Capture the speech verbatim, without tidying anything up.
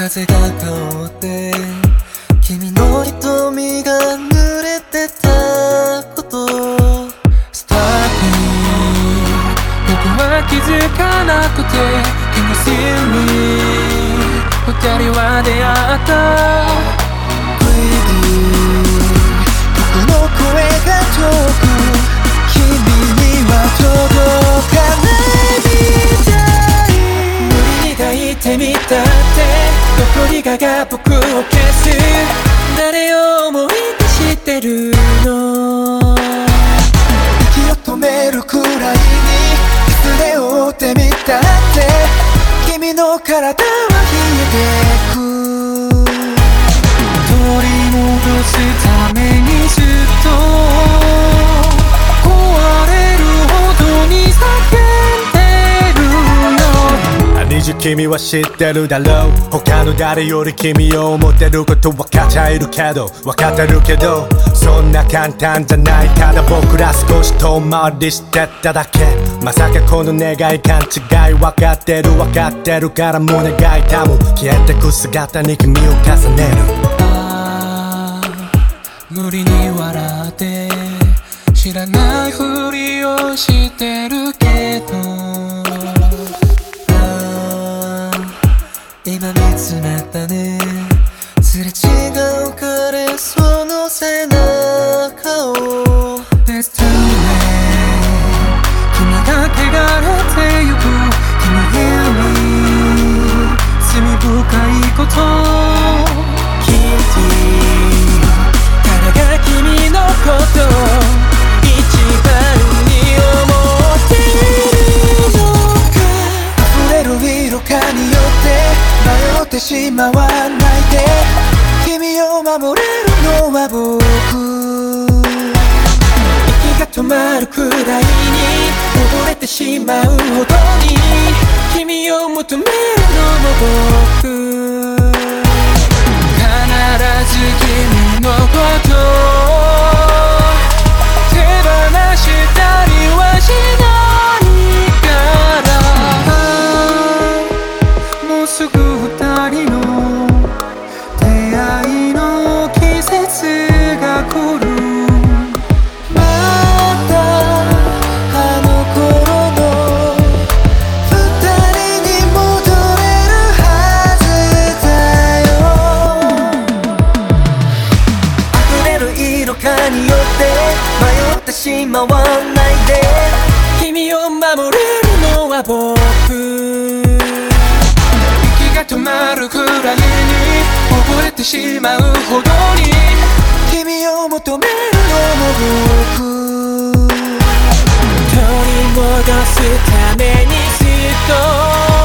風が香って君の瞳が濡れてたことスターティン僕は気づかなくて Can you see me 二人は出会った Pretty 僕の声が遠く君には届かないみたい無理に抱いてみたってどこにかが僕を消す誰を思い出してるの息を止めるくらいに失礼を負ってみたって君の体は冷えてく取り戻すためにずっと壊れるほどに叫んでるよ I need you 君は知ってるだろう他の誰より君を思ってること分かっているけど分かってるけどそんな簡単じゃないただ僕ら少し遠回りしてただけまさかこの願い勘違い分かってる分かってるから胸が痛む消えてく姿に君を重ねるああ無理に笑って知らないふりをしてるけどああ今見つめたねすれ違う彼その背中を It's too late 君が汚れてゆく Can you hear me 罪深いこと聞いて誰が君のこと一番に思っているのか溢れる色かによって迷ってしまわないで君を守れるのは僕息が止まるくらいに溺れてしまうほどに君を求めるのも僕必ず君のこと手放したりはしないからもうすぐ二人の出会いの季節が来るまたあの頃の二人に戻れるはずだよ溢れる色かによって迷ってしまわないで君を守れるのは僕息が止まるくらいに溺れてしまうほどに君を求めるのも僕取り戻すためにずっと